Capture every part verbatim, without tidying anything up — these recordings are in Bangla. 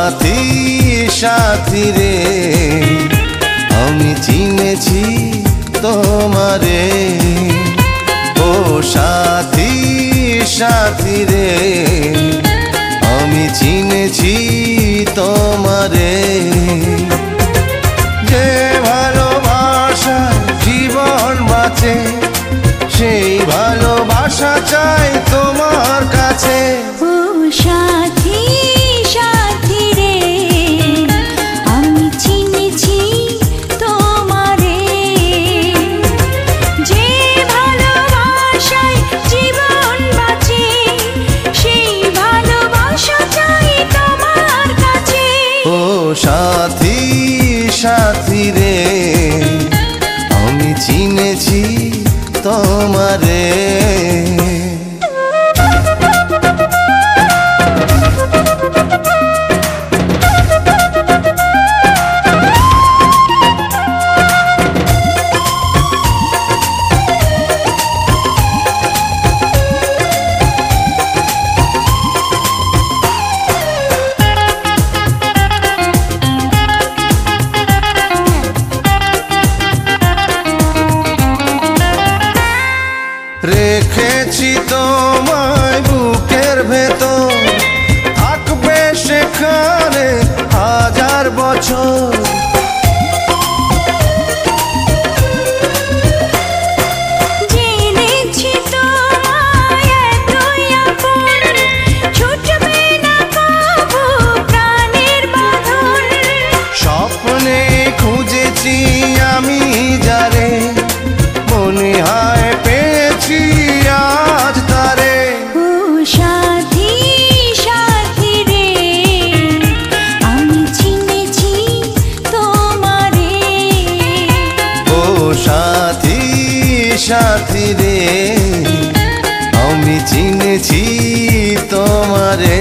সাথী সাথী রে আমি চিনেছি তোমারে। ও সাথী সাথী রে আমি চিনেছি তোমারে। যে ভালোবাসা জীবন বাঁচে সেই ভালোবাসা চাই তোমার কাছে। ও সাথী সাথী রে আমি চিনেছি তোমারে। যে ভালোবাসায় জীবন বাঁচে সেই ভালোবাসা চাই তোমার কাছে। ও সাথী সাথী রে আমি চিনেছি তোমারে। রেখেছি তোমায় বুকের ভেতর, থাকবে সেখানে হাজার বছর। জেনেছি তোমায় এতই আপন, ছুটবে না কভু প্রাণের বাঁধন। স্বপ্নে খুঁজেছি আমি যারে, মনে হয় পেয়েছি আজ তারে। ও সাথী সাথী রে আমি চিনেছি তোমারে। ও সাথী সাথী রে আমি চিনেছি তোমারে।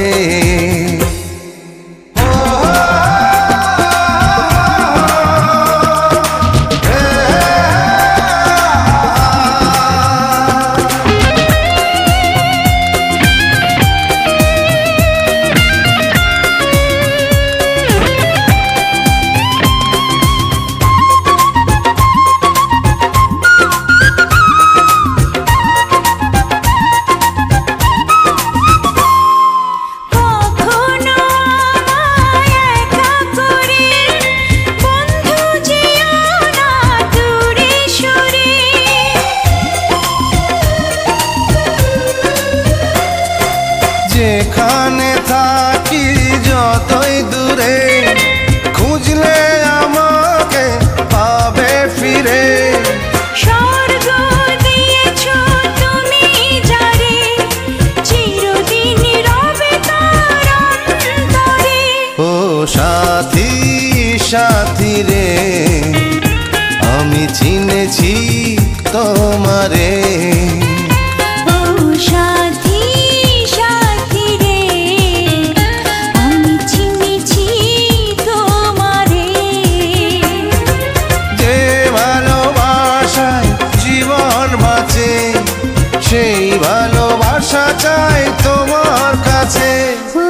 যেখানে থাকি যতই দূরে, খুঁজলে আমাকে পাবে ফিরে। স্বর্গ দিয়েছো তুমি যারে, চিরদিন রবে তার অন্তরে। ও সাথী সাথী রে আমি চিনেছি তোমারে। ও সাথী সাথী রে আমি চিনেছি তোমারে। যে ভালোবাসায় জীবন বাঁচে সেই ভালোবাসা চাই তোমার কাছে। ও